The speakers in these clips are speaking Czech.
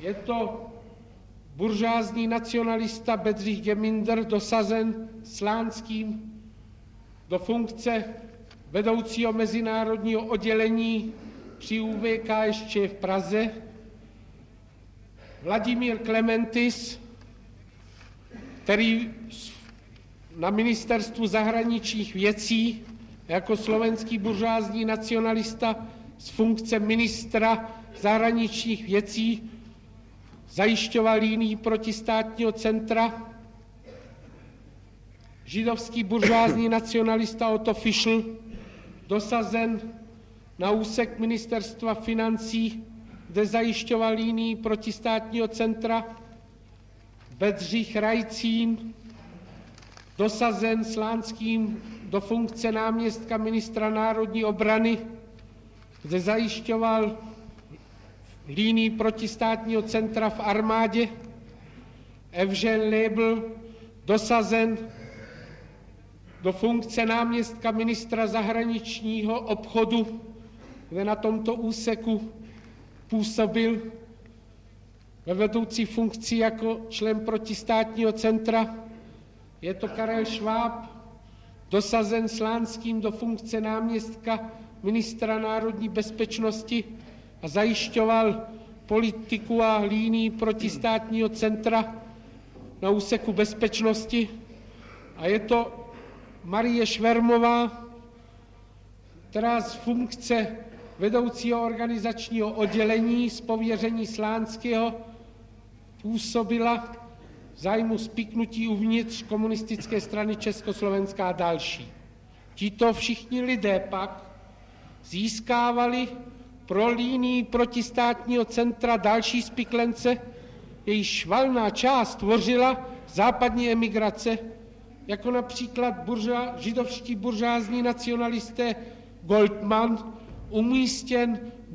Je to buržoázní nacionalista Bedřich Geminder, dosazen Slánským do funkce vedoucího mezinárodního oddělení při UVKSČ v Praze. Vladimír Klementis, který na ministerstvu zahraničních věcí jako slovenský buržoázní nacionalista z funkce ministra zahraničních věcí zajišťoval linii protistátního centra. Židovský buržoázní nacionalista Otto Fischl, dosazen na úsek ministerstva financí, kde zajišťoval linii protistátního centra. Bedřich Rajcín, dosazen Slánským do funkce náměstka ministra národní obrany, kde zajišťoval linii protistátního centra v armádě. Evžen Lebl, dosazen do funkce náměstka ministra zahraničního obchodu, kde na tomto úseku působil ve vedoucí funkci jako člen protistátního centra. Je to Karel Šváb, dosazen Slánským do funkce náměstka ministra národní bezpečnosti a zajišťoval politiku a linii protistátního centra na úseku bezpečnosti. A je to Marie Švermová, která z funkce vedoucího organizačního oddělení z pověření Slánského působila v zájmu spiknutí uvnitř komunistické strany Československa a další. Tito všichni lidé pak získávali pro linii protistátního centra další spiklence, jejíž valná část tvořila západní emigrace, jako například židovští buržoázní nacionalisté Goldman, umístěn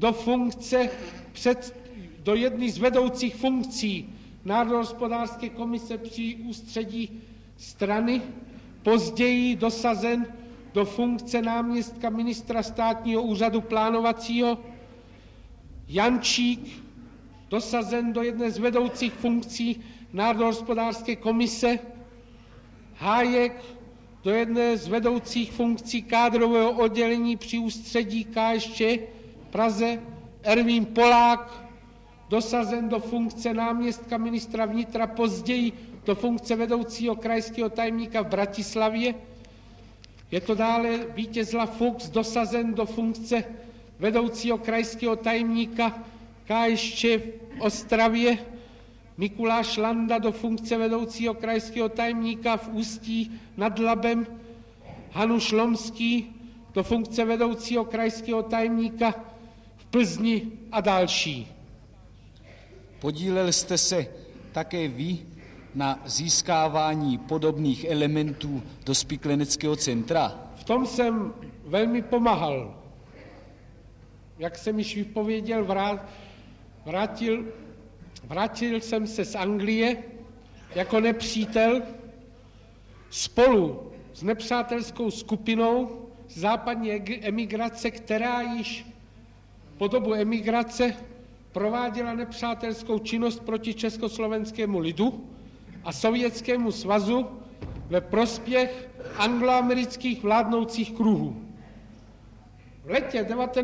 do jedné z vedoucích funkcí Národohospodářské komise při ústředí strany, později dosazen do funkce náměstka ministra státního úřadu plánovacího. Jančík, dosazen do jedné z vedoucích funkcí Národohospodářské komise. Hájek, do jedné z vedoucích funkcí kádrového oddělení při ústředí KSČ v Praze. Ervín Polák, dosazen do funkce náměstka ministra vnitra, později do funkce vedoucího krajského tajemníka v Bratislavě. Je to dále Vítězslav Fuchs, dosazen do funkce vedoucího krajského tajemníka KSČ v Ostravě. Mikuláš Landa do funkce vedoucího krajského tajemníka v Ústí nad Labem. Hanuš Lomský do funkce vedoucího krajského tajemníka v Plzni a další. Podílel jste se také vy na získávání podobných elementů do spikleneckého centra? V tom jsem velmi pomáhal. Jak jsem již vypověděl, vrátil jsem se z Anglie jako nepřítel spolu s nepřátelskou skupinou západní emigrace, která již po dobu emigrace prováděla nepřátelskou činnost proti československému lidu a Sovětskému svazu ve prospěch angloamerických vládnoucích kruhů. V letě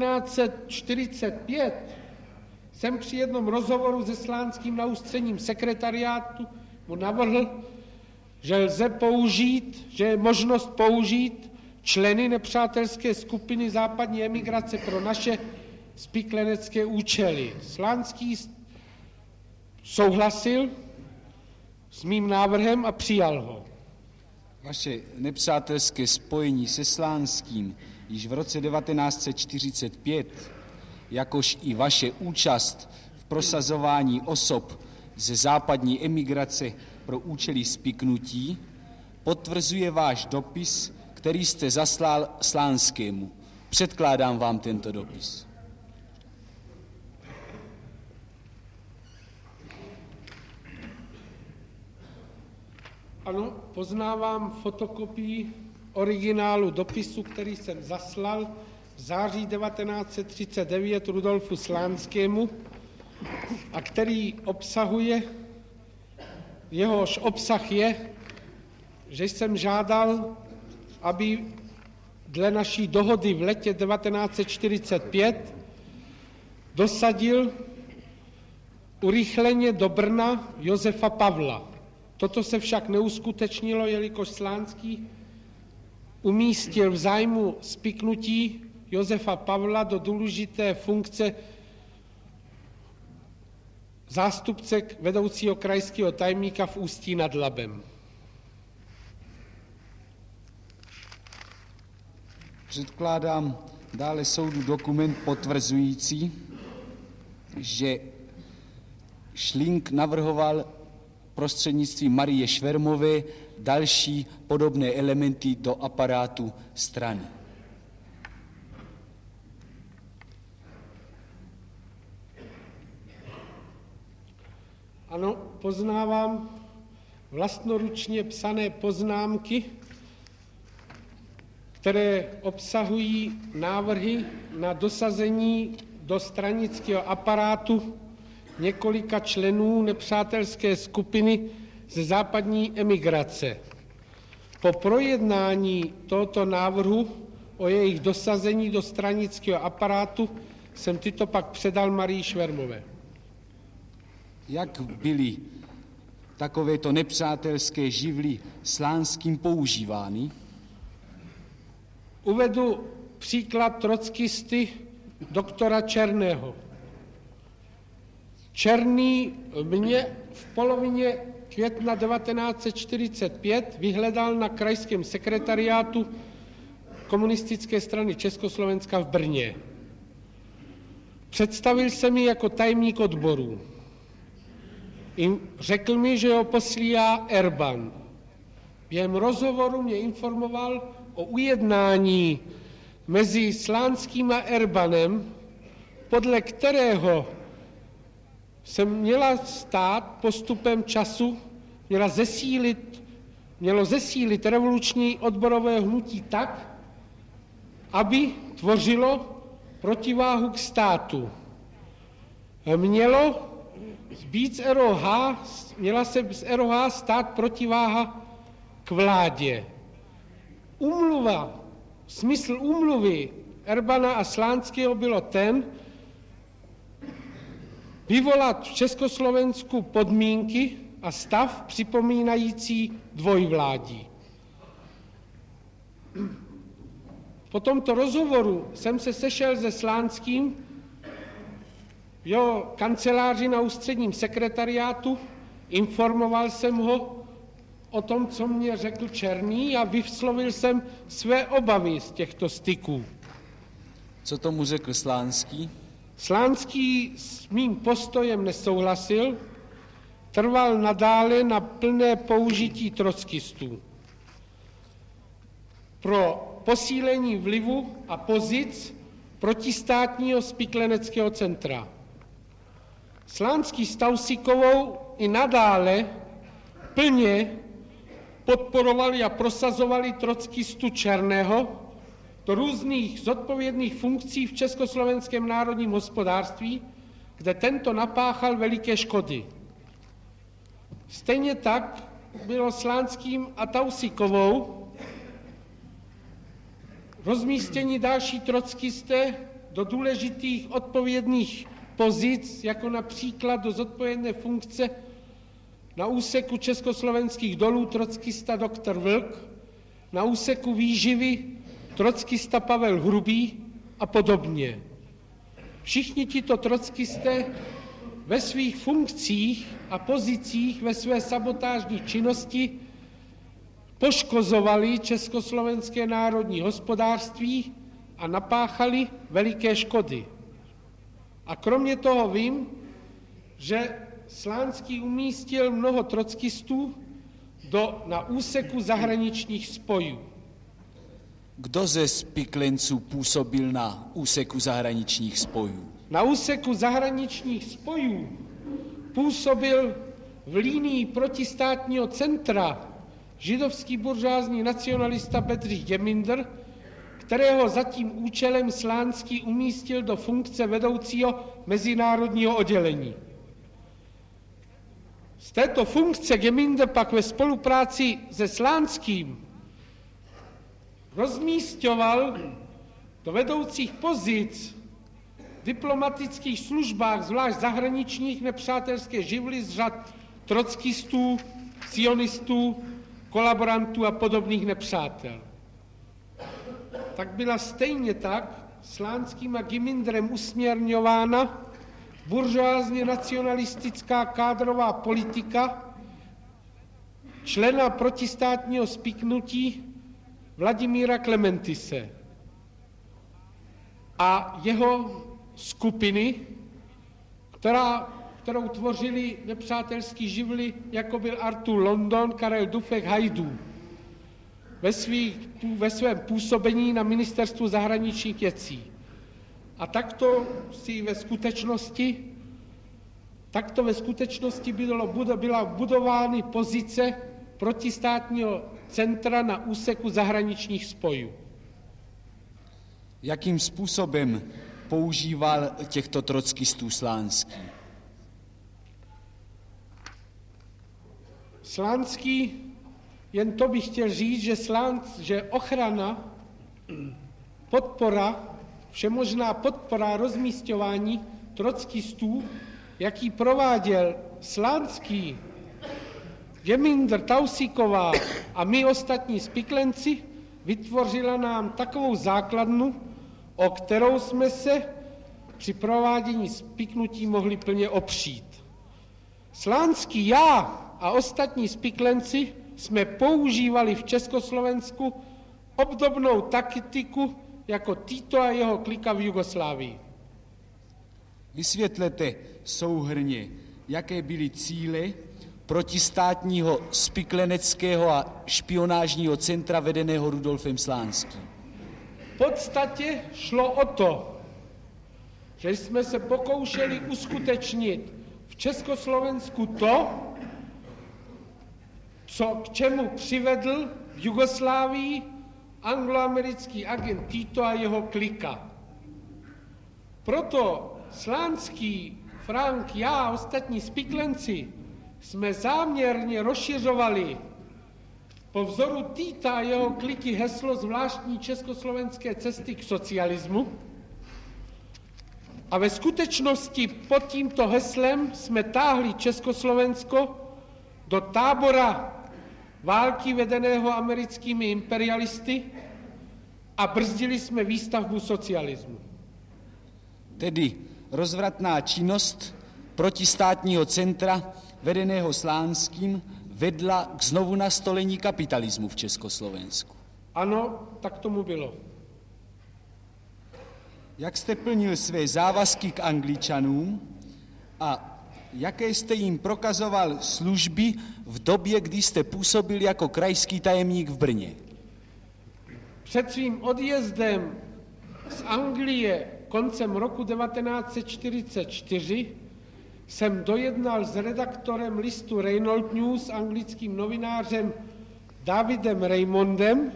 1945 jsem při jednom rozhovoru se Slánským na ústředním sekretariátu mu navrhl, že je možnost použít členy nepřátelské skupiny západní emigrace pro naše spiklenecké účely. Slánský souhlasil s mým návrhem a přijal ho. Vaše nepřátelské spojení se Slánským již v roce 1945, jakož i vaše účast v prosazování osob ze západní emigrace pro účely spiknutí, potvrzuje váš dopis, který jste zaslal Slánskému. Předkládám vám tento dopis. Ano, poznávám fotokopii originálu dopisu, který jsem zaslal v září 1939 Rudolfu Slánskému. a jehož obsah je, že jsem žádal, aby dle naší dohody v letě 1945 dosadil urychleně do Brna Josefa Pavla. Toto se však neuskutečnilo, jelikož Slánský umístil v zájmu spiknutí Josefa Pavla do důležité funkce zástupce vedoucího krajského tajemníka v Ústí nad Labem. Předkládám dále soudu dokument potvrzující, že Schlink navrhoval prostřednictvím Marie Švermové další podobné elementy do aparátu strany. Ano, poznávám vlastnoručně psané poznámky, které obsahují návrhy na dosazení do stranického aparátu několika členů nepřátelské skupiny ze západní emigrace. Po projednání tohoto návrhu o jejich dosazení do stranického aparátu jsem tyto pak předal Marii Švermové. Jak byly takovéto nepřátelské živly Slánským používány? Uvedu příklad trockisty doktora Černého. Černý mě v polovině května 1945 vyhledal na krajském sekretariátu Komunistické strany Československa v Brně. Představil se mi jako tajemník odboru. Řekl mi, že ho posílá Erban. Během rozhovoru mě informoval o ujednání mezi Slánským a Erbanem, podle kterého se měla stát postupem času, mělo zesílit revoluční odborové hnutí tak, aby tvořilo protiváhu k státu. Měla se z ROH stát protiváha k vládě. Smysl úmluvy Erbana a Slánského bylo ten, vyvolat v Československu podmínky a stav připomínající dvojvládí. Po tomto rozhovoru jsem se sešel se Slánským v jeho kanceláři na ústředním sekretariátu, informoval jsem ho o tom, co mě řekl Černý, a vyslovil jsem své obavy z těchto styků. Co tomu řekl Slánský? Slánský s mým postojem nesouhlasil, trval nadále na plné použití trockistů pro posílení vlivu a pozic protistátního spikleneckého centra. Slánský s Tausikovou i nadále plně podporovali a prosazovali trockistu Černého do různých zodpovědných funkcí v československém národním hospodářství, kde tento napáchal veliké škody. Stejně tak bylo Slánským a Tausikovou rozmístěni další trockisté do důležitých odpovědných pozic, jako například do zodpovědné funkce na úseku československých dolů trockista doktor Vlk, na úseku výživy trockista Pavel Hrubý a podobně. Všichni tito trockisté ve svých funkcích a pozicích, ve své sabotážní činnosti poškozovali československé národní hospodářství a napáchali veliké škody. A kromě toho vím, že Slánský umístil mnoho trockistů na úseku zahraničních spojů. Kdo ze spiklenců působil na úseku zahraničních spojů? Na úseku zahraničních spojů působil v línii protistátního centra židovský buržoázní nacionalista Bedřich Děmindr, kterého za tím účelem Slánský umístil do funkce vedoucího mezinárodního oddělení. Z této funkce Geminder pak ve spolupráci se Slánským rozmísťoval do vedoucích pozic v diplomatických službách, zvlášť zahraničních, nepřátelské živly z řad trockistů, sionistů, kolaborantů a podobných nepřátel. Tak byla stejně tak Slánským a Geminderem usměrňována buržoázně nacionalistická kádrová politika člena protistátního spiknutí Vladimíra Klementise a jeho skupiny, kterou tvořili nepřátelský živly, jako byl Artur London, Karel Dufek, Hajdú, ve svém působení na ministerstvu zahraničních věcí. A takto ve skutečnosti byla budovány pozice protistátního centra na úseku zahraničních spojů. Jakým způsobem používal těchto trockistů Slánský? Slánský, jen to bych chtěl říct, že ochrana, podpora, všemožná podpora rozmísťování trockistů, jaký prováděl Slánský, Geminder, Tausíková a my ostatní spiklenci, vytvořila nám takovou základnu, o kterou jsme se při provádění spiknutí mohli plně opřít. Slánský, já a ostatní spiklenci jsme používali v Československu obdobnou taktiku jako Tito a jeho klika v Jugoslávii. Vysvětlete souhrnně, jaké byly cíle protistátního spikleneckého a špionážního centra vedeného Rudolfem Slánským. V podstatě šlo o to, že jsme se pokoušeli uskutečnit v Československu to, k čemu přivedl v Jugoslávii angloamerický agent Tito a jeho klika. Proto Slánský, Frank, já a ostatní spiklenci jsme záměrně rozšiřovali po vzoru Tita a jeho kliky heslo zvláštní československé cesty k socialismu a ve skutečnosti pod tímto heslem jsme táhli Československo do tábora války vedeného americkými imperialisty a brzdili jsme výstavbu socialismu. Tedy rozvratná činnost protistátního centra vedeného Slánským vedla k znovu nastolení kapitalismu v Československu. Ano, tak tomu bylo. Jak jste plnil své závazky k Angličanům a jaké jste jim prokazoval služby v době, kdy jste působil jako krajský tajemník v Brně? Před svým odjezdem z Anglie koncem roku 1944 jsem dojednal s redaktorem listu Reynold News, anglickým novinářem Davidem Raymondem,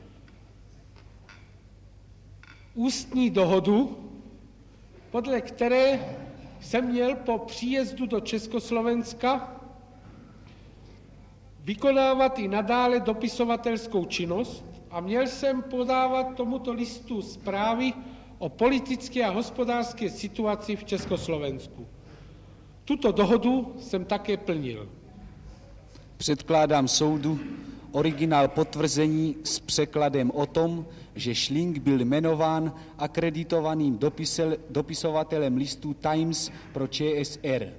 ústní dohodu, podle které jsem měl po příjezdu do Československa vykonávat i nadále dopisovatelskou činnost a měl jsem podávat tomuto listu zprávy o politické a hospodářské situaci v Československu. Tuto dohodu jsem také plnil. Předkládám soudu originál potvrzení s překladem o tom, že Schling byl jmenován akreditovaným dopisovatelem listu Times pro ČSR.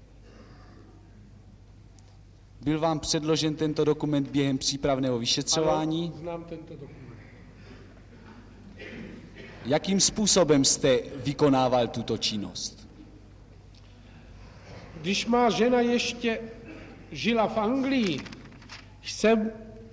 Byl vám předložen tento dokument během přípravného vyšetřování? Ano, znám tento dokument. Jakým způsobem jste vykonával tuto činnost? Když má žena ještě žila v Anglii, jsem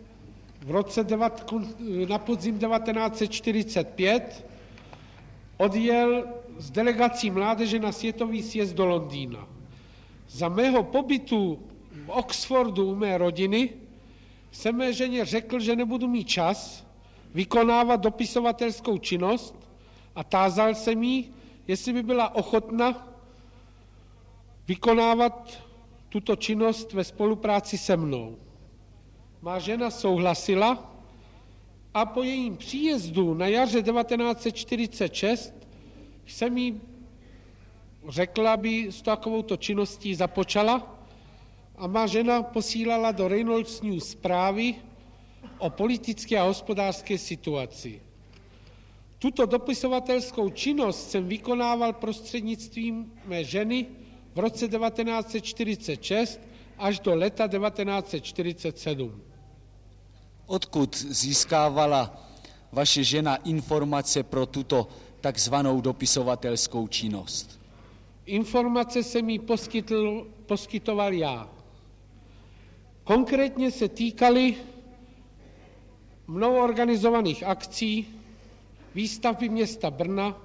na podzim 1945 odjel s delegací mládeže na světový sjezd do Londýna. Za mého pobytu v Oxfordu u mé rodiny jsem mé ženě řekl, že nebudu mít čas vykonávat dopisovatelskou činnost a tázal jsem jí, jestli by byla ochotna vykonávat tuto činnost ve spolupráci se mnou. Má žena souhlasila a po jejím příjezdu na jaře 1946 jsem jí řekla, aby s takovouto činností započala, a má žena posílala do Reynolds News zprávy o politické a hospodářské situaci. Tuto dopisovatelskou činnost jsem vykonával prostřednictvím mé ženy v roce 1946 až do leta 1947. Odkud získávala vaše žena informace pro tuto takzvanou dopisovatelskou činnost? Informace jsem jí poskytoval já. Konkrétně se týkaly mnou organizovaných akcí, výstavby města Brna,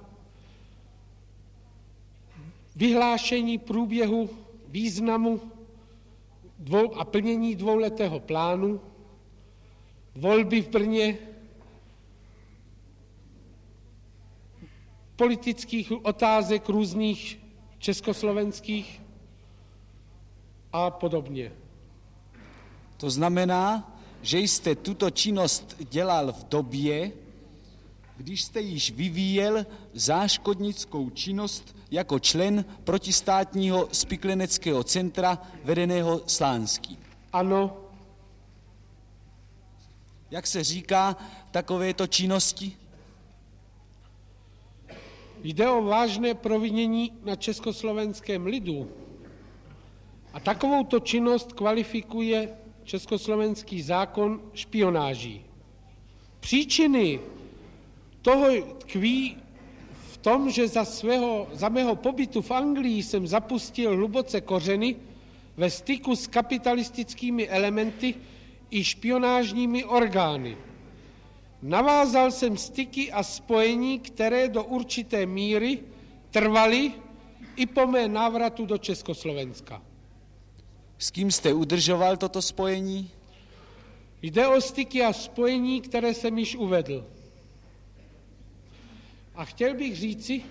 vyhlášení průběhu, významu a plnění dvouletého plánu, volby v Brně, politických otázek různých československých a podobně. To znamená, že jste tuto činnost dělal v době, když jste již vyvíjel záškodnickou činnost jako člen protistátního spikleneckého centra vedeného Slánským. Ano. Jak se říká takovéto činnosti? Jde o vážné provinění na československém lidu. A takovouto činnost kvalifikuje československý zákon špionáží. Příčiny toho tkví v tom, že za mého pobytu v Anglii jsem zapustil hluboce kořeny ve styku s kapitalistickými elementy i špionážními orgány. Navázal jsem styky a spojení, které do určité míry trvaly i po mé návratu do Československa. S kým jste udržoval toto spojení? Jde o styky a spojení, které jsem již uvedl. A chtěl bych říci,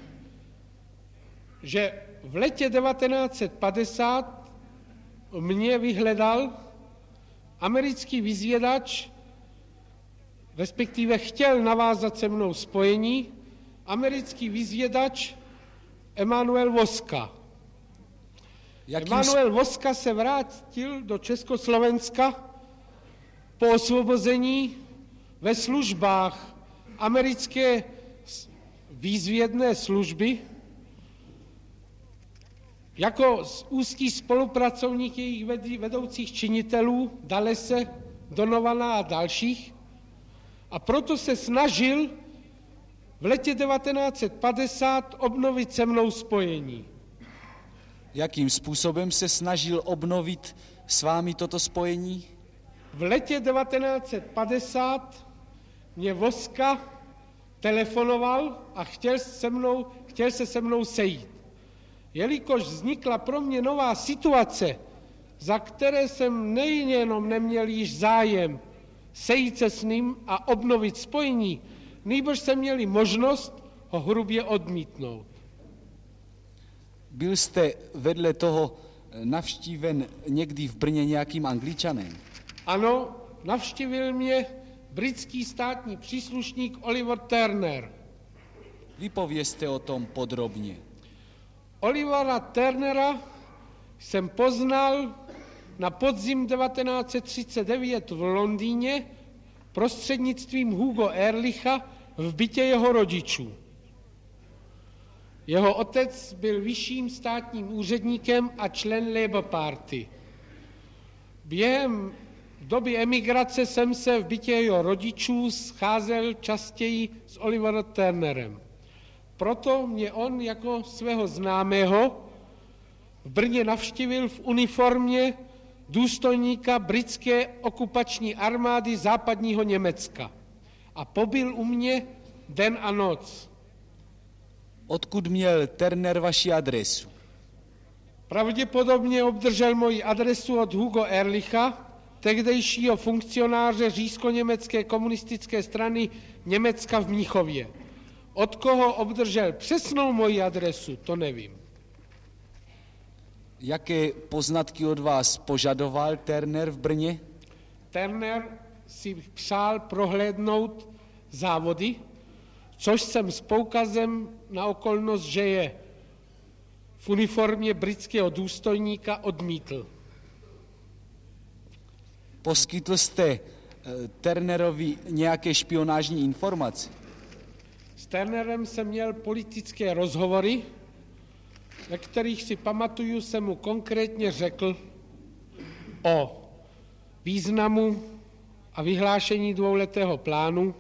že v letě 1950 mě vyhledal americký vyzvědač, respektive chtěl navázat se mnou spojení, americký vyzvědač Emanuel Voska. Emanuel Voska se vrátil do Československa po osvobození ve službách americké výzvědné služby jako úzký spolupracovník jejich vedoucích činitelů Dallese, Donovana a dalších, a proto se snažil v letě 1950 obnovit se mnou spojení. Jakým způsobem se snažil obnovit s vámi toto spojení? V letě 1950 mě Voska telefonoval a chtěl se se mnou sejít. Jelikož vznikla pro mě nová situace, za které jsem nejenom neměl již zájem sejít se s ním a obnovit spojení, nýbrž jsem měli možnost ho hrubě odmítnout. Byl jste vedle toho navštíven někdy v Brně nějakým Angličanem? Ano, navštívil mě britský státní příslušník Oliver Turner. Vypovězte o tom podrobně. Olivera Turnera jsem poznal na podzim 1939 v Londýně prostřednictvím Hugo Ehrlicha v bytě jeho rodičů. Jeho otec byl vyšším státním úředníkem a člen Labour Party. Během doby emigrace jsem se v bytě jeho rodičů scházel častěji s Oliverem Turnerem. Proto mě on jako svého známého v Brně navštívil v uniformě důstojníka britské okupační armády západního Německa a pobyl u mě den a noc. Odkud měl Turner vaši adresu? Pravděpodobně obdržel moji adresu od Hugo Ehrlicha, tehdejšího funkcionáře říšsko-německé komunistické strany Německa v Mnichově. Od koho obdržel přesnou moji adresu, to nevím. Jaké poznatky od vás požadoval Terner v Brně? Terner si přál prohlédnout závody, což jsem s poukazem na okolnost, že je v uniformě britského důstojníka, odmítl. Poskytl jste Ternerovi nějaké špionážní informace? S Ternerem jsem měl politické rozhovory, ve kterých si pamatuju, jsem mu konkrétně řekl o významu a vyhlášení dvouletého plánu,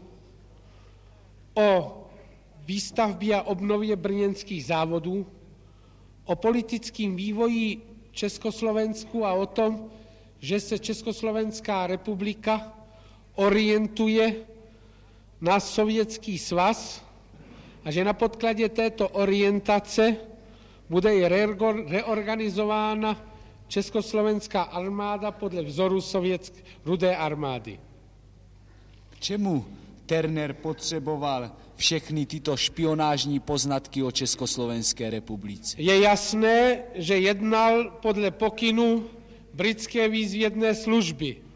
o výstavbě a obnově brněnských závodů, o politickém vývoji Československu a o tom, že se Československá republika orientuje na Sovětský svaz a že na podkladě této orientace bude i reorganizována československá armáda podle vzoru sovětské Rudé armády. K čemu Terner potřeboval všechny tyto špionážní poznatky o Československé republice? Je jasné, že jednal podle pokynu britské výzvědné služby.